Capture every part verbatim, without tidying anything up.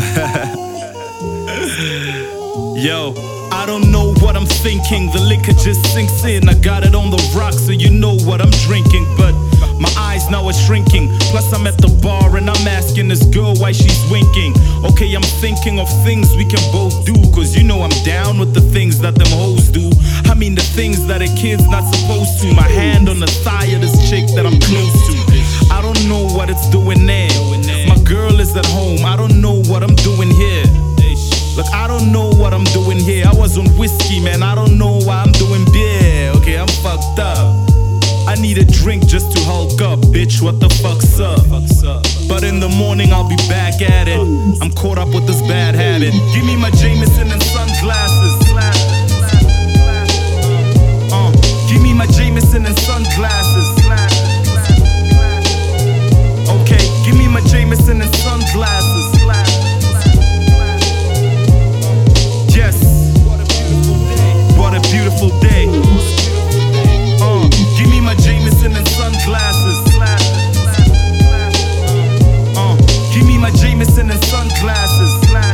Yo, I don't know what I'm thinking. The liquor just sinks in. I got it on the rocks, so you know what I'm drinking. But my eyes now are shrinking. Plus I'm at the bar and I'm asking this girl why she's winking. Okay, I'm thinking of things we can both do, cause you know I'm down with the things that them hoes do. I mean the things that a kid's not supposed to. My hand on the thigh of this chick that I'm close to. I don't know what it's doing there. My girl is at home, I don't know what I'm doing here. Look, I don't know what I'm doing here. I was on whiskey, man, I don't know why I'm doing beer. Okay, I'm fucked up. I need a drink just to hulk up, bitch, what the fuck's up? But in the morning I'll be back at it. I'm caught up with this bad habit. Give me my Jameson and sunglasses. Uh, give me my Jameson and sunglasses. Okay, give me my Jameson and sunglasses. Yes, what a beautiful day. Uh, give me my Jameson and sunglasses. Uh, give me my Jameson and sunglasses.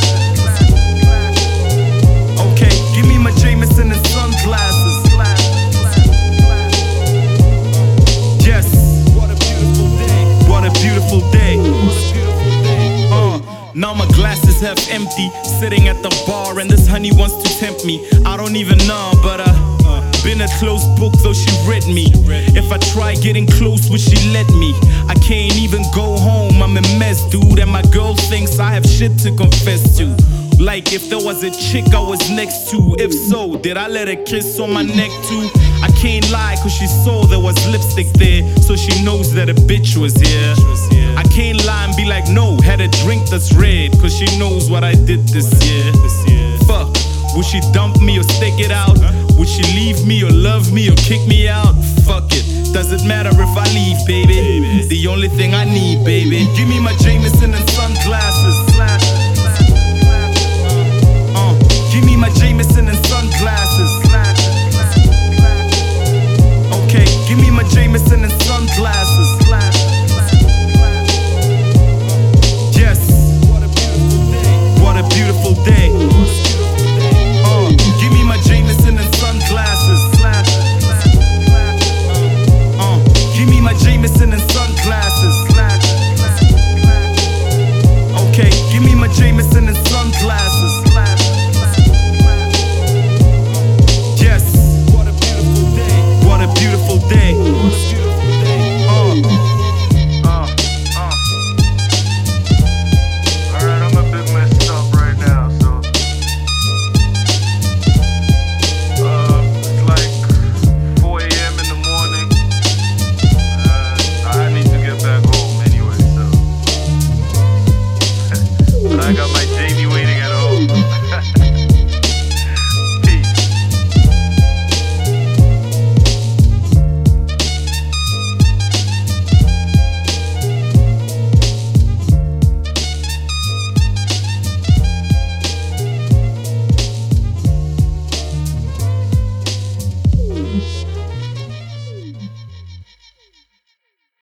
Okay, give me my Jameson and sunglasses. Yes, what a beautiful day. What a beautiful day. Uh, now my glasses half empty, sitting at the bar and this honey wants to tempt me. I don't even know, but uh been a closed book though she read me. If I try getting close, would she let me? I can't even go home, I'm a mess, dude. And my girl thinks I have shit to confess to. Like if there was a chick I was next to. If so, did I let her kiss on my neck too? I can't lie, cause she saw there was lipstick there, so she knows that a bitch was here. I can't lie and be like, no, had a drink that's red, cause she knows what I did this year. Fuck, would she dump me or stick it out? Would she leave me or love me or kick me out? Fuck it, doesn't matter if I leave, baby. The only thing I need, baby. Give me my Jameson